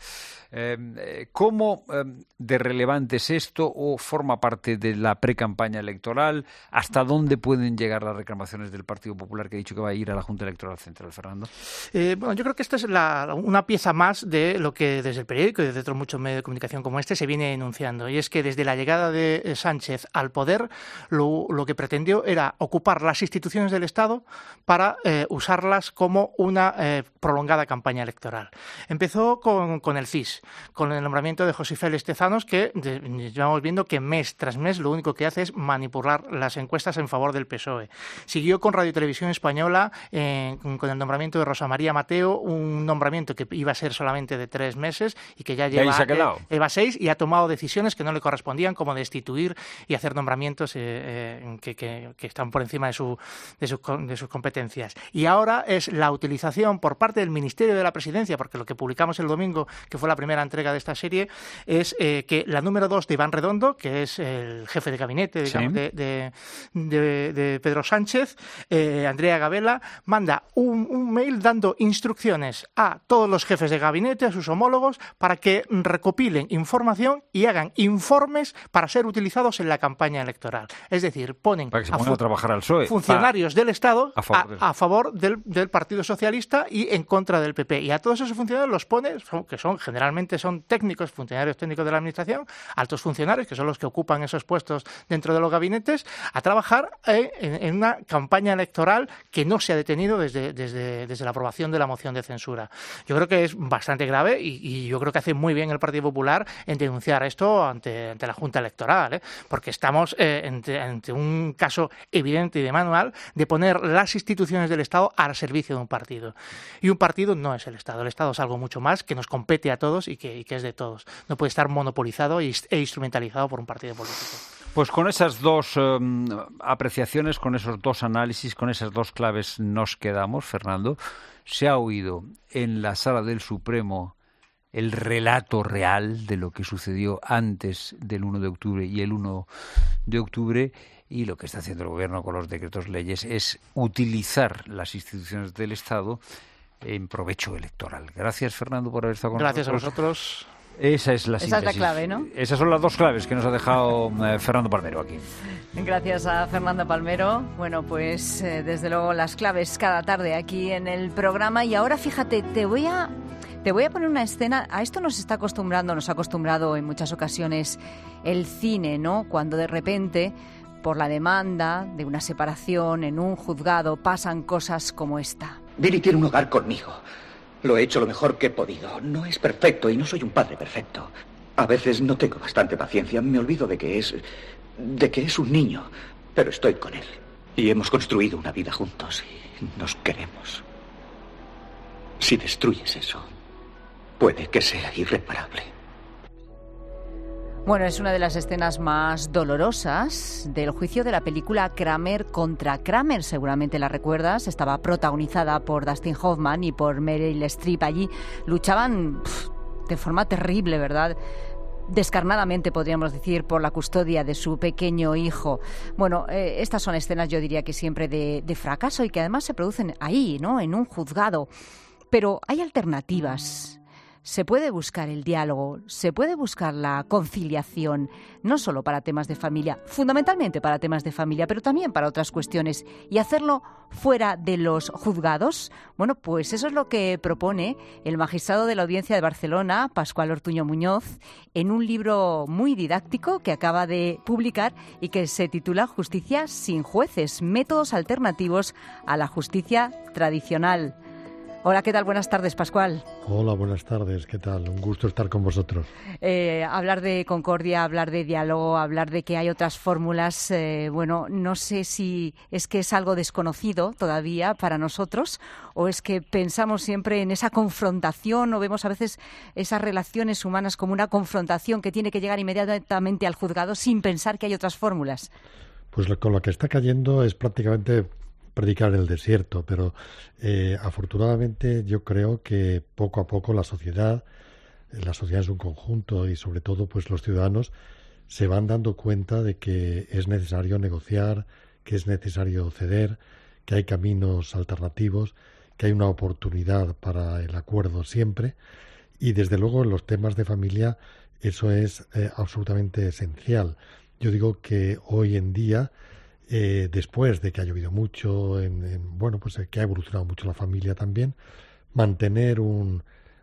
Eh, ¿Cómo eh, de relevante es esto o forma parte de la pre-campaña electoral? ¿Hasta dónde pueden llegar las reclamaciones del Partido Popular, que ha dicho que va a ir a la Junta Electoral Central, Fernando? Eh, bueno, yo creo que esta es la, una pieza más de lo que desde el periódico y desde otros muchos medios de comunicación como este se viene enunciando, y es que desde la llegada de Sánchez al poder lo, lo que pretendió era ocupar las instituciones del Estado para eh, usarlas como una eh, prolongada campaña electoral. Empezó con, con el C I S, con el nombramiento de José Félix Tezanos, que de, llevamos viendo que mes tras mes lo único que hace es manipular las encuestas en favor del P S O E. Siguió con Radio Televisión Española eh, con, con el nombramiento de Rosa María Mateo, un nombramiento que iba a ser solamente de tres meses y que ya lleva, eh, lleva seis, y ha tomado decisiones que no le correspondían, como destituir y hacer nombramientos eh, eh, que, que, que están por encima de su De, su, de sus competencias. Y ahora es la utilización por parte del Ministerio de la Presidencia, porque lo que publicamos el domingo, que fue la primera entrega de esta serie, es eh, que la número dos de Iván Redondo, que es el jefe de gabinete, digamos, sí. de, de, de, de Pedro Sánchez, eh, Andrea Gabela, manda un, un mail dando instrucciones a todos los jefes de gabinete, a sus homólogos, para que recopilen información y hagan informes para ser utilizados en la campaña electoral. Es decir, ponen para que se pongan a, a trabajar al P S O E. Funcionarios del Estado a favor, a, a favor del, del Partido Socialista y en contra del P P. Y a todos esos funcionarios los pone, son, que son generalmente son técnicos, funcionarios técnicos de la Administración, altos funcionarios, que son los que ocupan esos puestos dentro de los gabinetes, a trabajar eh, en, en una campaña electoral que no se ha detenido desde, desde, desde la aprobación de la moción de censura. Yo creo que es bastante grave y, y yo creo que hace muy bien el Partido Popular en denunciar esto ante, ante la Junta Electoral, ¿eh? porque estamos eh, ante, ante un caso evidente y de manual de poner las instituciones del Estado al servicio de un partido. Y un partido no es el Estado. El Estado es algo mucho más que nos compete a todos y que, y que es de todos. No puede estar monopolizado e instrumentalizado por un partido político. Pues con esas dos um, apreciaciones, con esos dos análisis, con esas dos claves nos quedamos, Fernando. Se ha oído en la Sala del Supremo el relato real de lo que sucedió antes del uno de octubre y el uno de octubre. Y lo que está haciendo el Gobierno con los decretos leyes es utilizar las instituciones del Estado en provecho electoral. Gracias, Fernando, por haber estado con Gracias nosotros. Gracias a vosotros. Esa es la Esa síntesis. es la clave, ¿no? Esas son las dos claves que nos ha dejado eh, Fernando Palmero aquí. Gracias a Fernando Palmero. Bueno, pues eh, desde luego las claves cada tarde aquí en el programa. Y ahora fíjate, te voy a... Te voy a poner una escena, a esto nos está acostumbrando, nos ha acostumbrado en muchas ocasiones el cine, ¿no? Cuando de repente, por la demanda de una separación en un juzgado, pasan cosas como esta. Billy tiene un hogar conmigo. Lo he hecho lo mejor que he podido. No es perfecto y no soy un padre perfecto. A veces no tengo bastante paciencia. Me olvido de que es... de que es un niño. Pero estoy con él. Y hemos construido una vida juntos y nos queremos. Si destruyes eso, puede que sea irreparable. Bueno, es una de las escenas más dolorosas del juicio de la película Kramer contra Kramer. Seguramente la recuerdas. Estaba protagonizada por Dustin Hoffman y por Meryl Streep. Allí luchaban pff, de forma terrible, ¿verdad? Descarnadamente, podríamos decir, por la custodia de su pequeño hijo. Bueno, eh, estas son escenas, yo diría que siempre de, de fracaso y que además se producen ahí, ¿no? En un juzgado. Pero hay alternativas. se puede buscar el diálogo, se puede buscar la conciliación, no solo para temas de familia, fundamentalmente para temas de familia, pero también para otras cuestiones, y hacerlo fuera de los juzgados. Bueno, pues eso es lo que propone el magistrado de la Audiencia de Barcelona, Pascual Ortuño Muñoz, en un libro muy didáctico que acaba de publicar y que se titula Justicia sin jueces, métodos alternativos a la justicia tradicional. Hola, ¿qué tal? Buenas tardes, Pascual. Hola, buenas tardes, ¿qué tal? Un gusto estar con vosotros. Eh, hablar de concordia, hablar de diálogo, hablar de que hay otras fórmulas, eh, bueno, no sé si es que es algo desconocido todavía para nosotros o es que pensamos siempre en esa confrontación o vemos a veces esas relaciones humanas como una confrontación que tiene que llegar inmediatamente al juzgado sin pensar que hay otras fórmulas. Pues lo, con lo que está cayendo es prácticamente predicar en el desierto, pero eh, afortunadamente yo creo que poco a poco la sociedad, la sociedad es un conjunto y sobre todo pues los ciudadanos se van dando cuenta de que es necesario negociar, que es necesario ceder, que hay caminos alternativos, que hay una oportunidad para el acuerdo siempre y desde luego en los temas de familia eso es eh, absolutamente esencial. Yo digo que hoy en día Eh, después de que ha llovido mucho, en, en, bueno, pues eh, que ha evolucionado mucho la familia también, mantener un,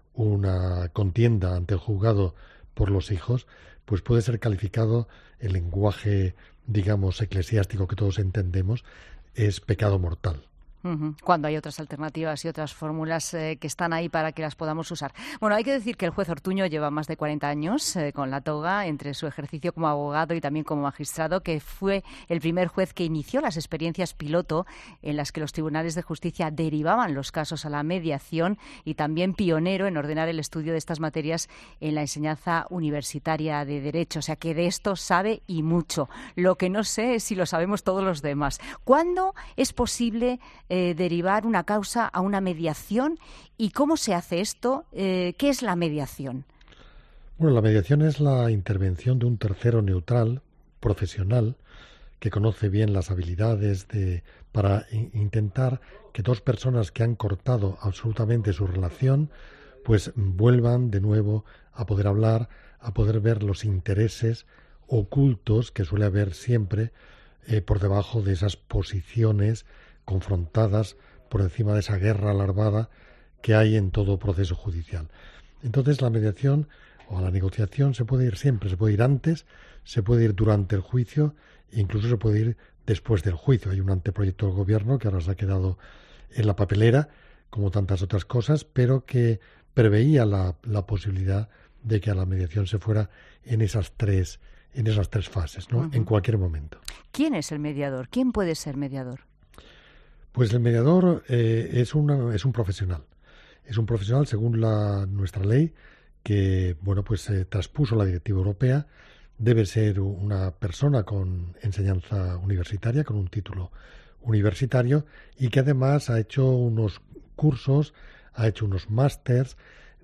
una contienda ante el juzgado por los hijos, pues puede ser calificado, el lenguaje, digamos, eclesiástico que todos entendemos, es pecado mortal. Uh-huh. Cuando hay otras alternativas y otras fórmulas eh, que están ahí para que las podamos usar. Bueno, hay que decir que el juez Ortuño lleva más de cuarenta años eh, con la toga entre su ejercicio como abogado y también como magistrado, que fue el primer juez que inició las experiencias piloto en las que los tribunales de justicia derivaban los casos a la mediación y también pionero en ordenar el estudio de estas materias en la enseñanza universitaria de Derecho. O sea que de esto sabe y mucho. Lo que no sé es si lo sabemos todos los demás. ¿Cuándo es posible Eh, derivar una causa a una mediación y cómo se hace esto? Eh, ¿Qué es la mediación? Bueno, la mediación es la intervención de un tercero neutral, profesional, que conoce bien las habilidades de, para in- intentar que dos personas que han cortado absolutamente su relación, pues vuelvan de nuevo a poder hablar, a poder ver los intereses ocultos que suele haber siempre eh, por debajo de esas posiciones confrontadas por encima de esa guerra alarmada que hay en todo proceso judicial. Entonces la mediación o la negociación se puede ir siempre, se puede ir antes, se puede ir durante el juicio e incluso se puede ir después del juicio. Hay un anteproyecto del gobierno que ahora se ha quedado en la papelera, como tantas otras cosas, pero que preveía la, la posibilidad de que a la mediación se fuera en esas tres, en esas tres fases, ¿no? Uh-huh. En cualquier momento. ¿Quién es el mediador? ¿Quién puede ser mediador? Pues el mediador eh, es, una, es un profesional. Es un profesional según la, nuestra ley que bueno pues eh, traspuso la directiva europea. Debe ser una persona con enseñanza universitaria, con un título universitario y que además ha hecho unos cursos, ha hecho unos másters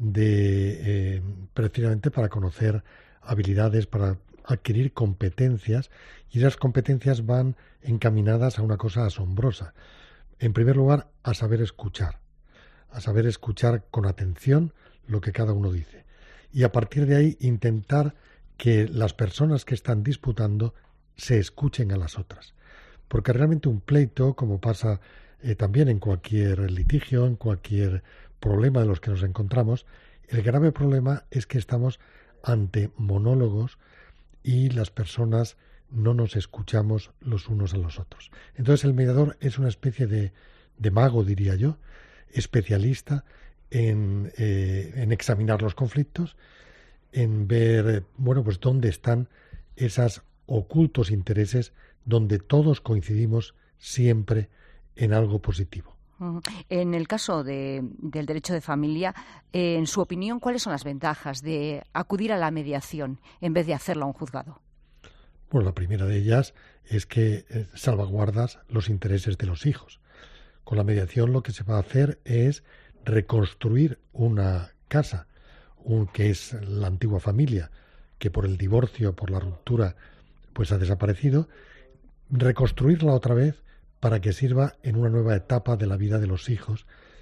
de eh, precisamente para conocer habilidades, para adquirir competencias y esas competencias van encaminadas a una cosa asombrosa. En primer lugar, a saber escuchar, a saber escuchar con atención lo que cada uno dice. Y a partir de ahí intentar que las personas que están disputando se escuchen a las otras. Porque realmente un pleito, como pasa eh, también en cualquier litigio, en cualquier problema de los que nos encontramos, el grave problema es que estamos ante monólogos y las personas no nos escuchamos los unos a los otros. Entonces el mediador es una especie de, de mago, diría yo, especialista en, eh, en examinar los conflictos, en ver, bueno, pues dónde están esos ocultos intereses donde todos coincidimos siempre en algo positivo. En el caso de, del derecho de familia, eh, en su opinión, ¿cuáles son las ventajas de acudir a la mediación en vez de hacerlo a un juzgado? Bueno, la primera de ellas es que eh, salvaguardas los intereses de los hijos. Con la mediación lo que se va a hacer es reconstruir una casa, un, que es la antigua familia, que por el divorcio, por la ruptura, pues ha desaparecido, reconstruirla otra vez para que sirva en una nueva etapa de la vida de los hijos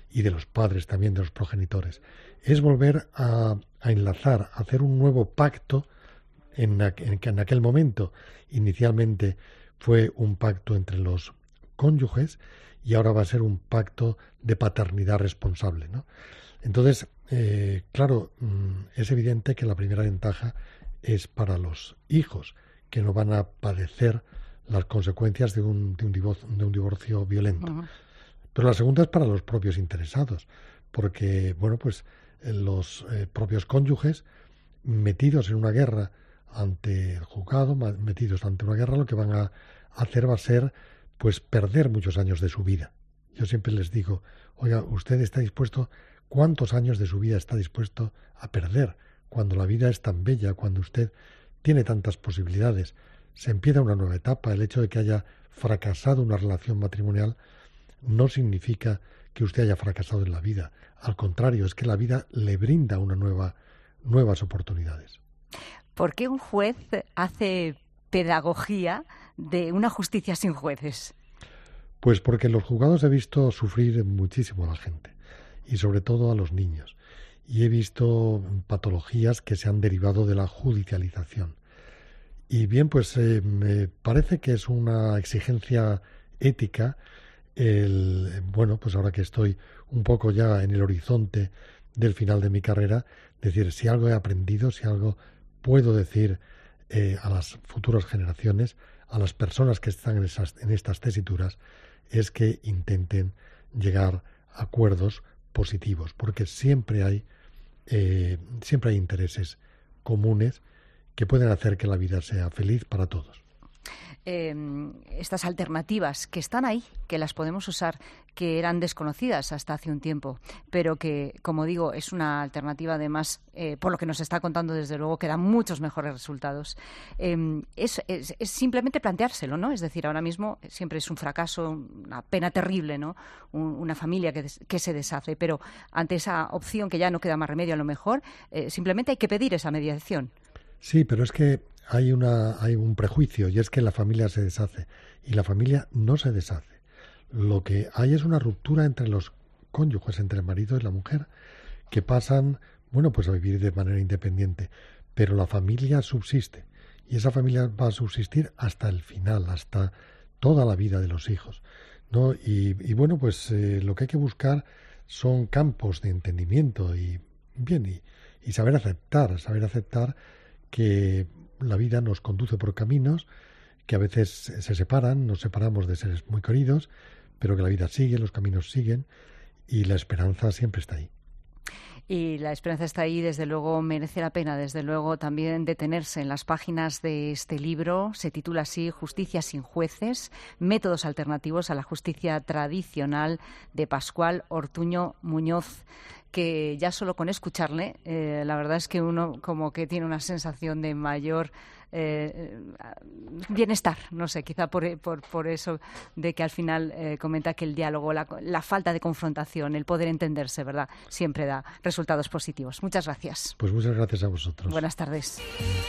y de los padres también, de los progenitores. Es volver a, a enlazar, a hacer un nuevo pacto en, en, en aquel momento. Inicialmente fue un pacto entre los cónyuges y ahora va a ser un pacto de paternidad responsable, ¿no? Entonces, eh, claro, es evidente que la primera ventaja es para los hijos, que no van a padecer las consecuencias de un, de un, divorcio, de un divorcio violento. Uh-huh. Pero la segunda es para los propios interesados, porque, bueno, pues los eh, propios cónyuges metidos en una guerra ante el juzgado, metidos ante una guerra, lo que van a hacer va a ser, pues, perder muchos años de su vida. Yo siempre les digo, oiga, usted está dispuesto, ¿cuántos años de su vida está dispuesto a perder cuando la vida es tan bella, cuando usted tiene tantas posibilidades? Se empieza una nueva etapa. El hecho de que haya fracasado una relación matrimonial no significa que usted haya fracasado en la vida. Al contrario, es que la vida le brinda una nueva, nuevas oportunidades. ¿Por qué un juez hace pedagogía de una justicia sin jueces? Pues porque en los juzgados he visto sufrir muchísimo a la gente, y sobre todo a los niños. Y he visto patologías que se han derivado de la judicialización. Y bien, pues eh, me parece que es una exigencia ética el, bueno, pues ahora que estoy un poco ya en el horizonte del final de mi carrera, decir, si algo he aprendido, si algo puedo decir eh, a las futuras generaciones, a las personas que están en, esas, en estas tesituras, es que intenten llegar a acuerdos positivos, porque siempre hay, eh, siempre hay intereses comunes que pueden hacer que la vida sea feliz para todos. Eh, estas alternativas que están ahí, que las podemos usar, que eran desconocidas hasta hace un tiempo, pero que, como digo, es una alternativa además, eh, por lo que nos está contando desde luego, que da muchos mejores resultados. Eh, es, es, es simplemente planteárselo, ¿no? Es decir, ahora mismo siempre es un fracaso, una pena terrible, ¿no? Un, una familia que, des, que se deshace, pero ante esa opción que ya no queda más remedio, a lo mejor, eh, simplemente hay que pedir esa mediación. Sí, pero es que hay una hay un prejuicio, y es que la familia se deshace, y la familia no se deshace. Lo que hay es una ruptura entre los cónyuges, entre el marido y la mujer, que pasan, bueno, pues a vivir de manera independiente, pero la familia subsiste, y esa familia va a subsistir hasta el final, hasta toda la vida de los hijos, ¿no? Y, y bueno, pues eh, lo que hay que buscar son campos de entendimiento y, bien, y, y saber aceptar, saber aceptar que la vida nos conduce por caminos que a veces se separan, nos separamos de seres muy queridos, pero que la vida sigue, los caminos siguen y la esperanza siempre está ahí. Y la esperanza está ahí, desde luego merece la pena, desde luego también detenerse en las páginas de este libro. Se titula así, Justicia sin jueces, métodos alternativos a la justicia tradicional, de Pascual Ortuño Muñoz, que ya solo con escucharle, eh, la verdad es que uno como que tiene una sensación de mayor eh, bienestar, no sé, quizá por, por, por eso de que al final eh, comenta que el diálogo, la, la falta de confrontación, el poder entenderse, ¿verdad?, siempre da resultados positivos. Muchas gracias. Pues muchas gracias a vosotros. Buenas tardes.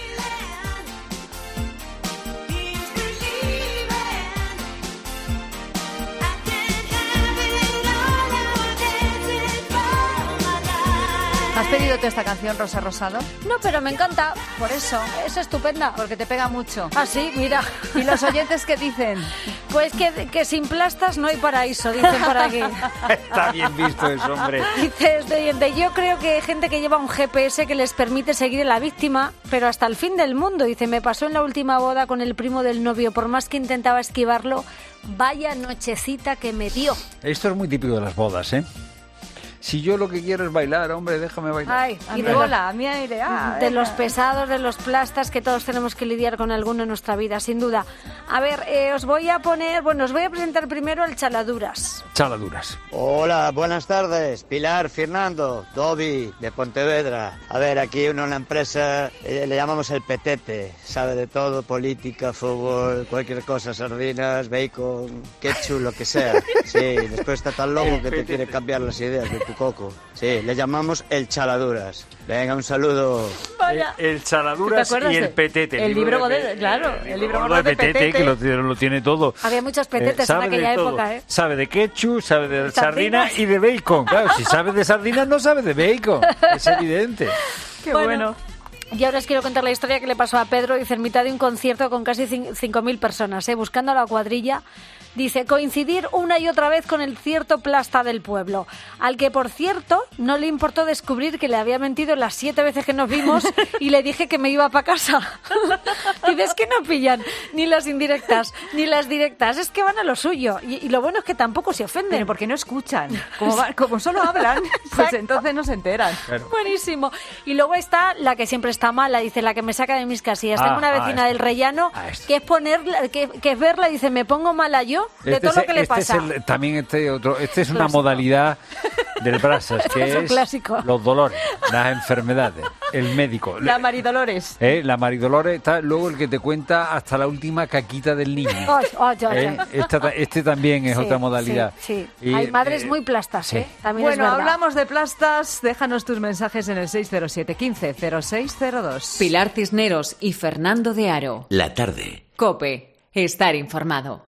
¿Has pedido tú esta canción, Rosa Rosado? No, pero me encanta, por eso, es estupenda. Porque te pega mucho. Ah, sí, mira. ¿Y los oyentes qué dicen? Pues que, que sin plastas no hay paraíso, dicen por aquí. Está bien visto eso, hombre. Dice este oyente, yo creo que hay gente que lleva un G P S que les permite seguir a la víctima, pero hasta el fin del mundo. Dice, me pasó en la última boda con el primo del novio, por más que intentaba esquivarlo, vaya nochecita que me dio. Esto es muy típico de las bodas, ¿eh? Si yo lo que quiero es bailar, hombre, déjame bailar. Ay, y de bola, a mí aire. Ah, de los pesados, de los plastas, que todos tenemos que lidiar con alguno en nuestra vida, sin duda. A ver, eh, os voy a poner, bueno, os voy a presentar primero al Chaladuras. Chaladuras. Hola, buenas tardes. Pilar, Fernando, Dobby, de Pontevedra. A ver, aquí uno en la empresa eh, le llamamos el petete. Sabe de todo, política, fútbol, cualquier cosa, sardinas, bacon, ketchup, lo que sea. Sí, después está tan loco que te quiere cambiar las ideas. tu coco. Sí, le llamamos el chaladuras. Venga, un saludo. Vaya. El, el chaladuras y el petete. El libro de, Godet, claro. El, el libro Godet de petete, petete, que lo, lo tiene todo. Había muchos petetes eh, en aquella época, ¿eh? Sabe de ketchup, sabe de sardina y de bacon. Claro, si sabe de sardinas, no sabe de bacon. Es evidente. Qué bueno. bueno. Y ahora os quiero contar la historia que le pasó a Pedro. Dice, en mitad de un concierto con casi cinco mil personas, ¿eh? buscando a la cuadrilla. Dice, coincidir una y otra vez con el cierto plasta del pueblo, al que, por cierto, no le importó descubrir que le había mentido las siete veces que nos vimos y le dije que me iba para casa. Dice, es que no pillan ni las indirectas ni las directas, es que van a lo suyo. Y, y lo bueno es que tampoco se ofenden. Pero porque no escuchan. Como, va, como solo hablan, pues entonces no se enteran. Claro. Buenísimo. Y luego está la que siempre está mala, dice, la que me saca de mis casillas. Ah, Tengo una vecina ah, del Rellano ah, que es ponerla, que, que es verla y dice, me pongo mala yo de este todo lo que es, le este pasa. Es el, también este otro, este es una Clásico. modalidad del Brasas, que es, es clásico. los dolores, las enfermedades, el médico. La Maridolores. ¿Eh? La Maridolores está luego el que te cuenta hasta la última caquita del niño. Oh, oh, oh, ¿Eh? Esta, este también es sí, otra modalidad. Sí, sí. Y, hay madres eh, muy plastas, sí. ¿eh? También bueno, es verdad. hablamos de plastas. Déjanos tus mensajes en el seis cero siete, quince, cero seis cero dos. Pilar Cisneros y Fernando de Aro. La tarde. COPE. Estar informado.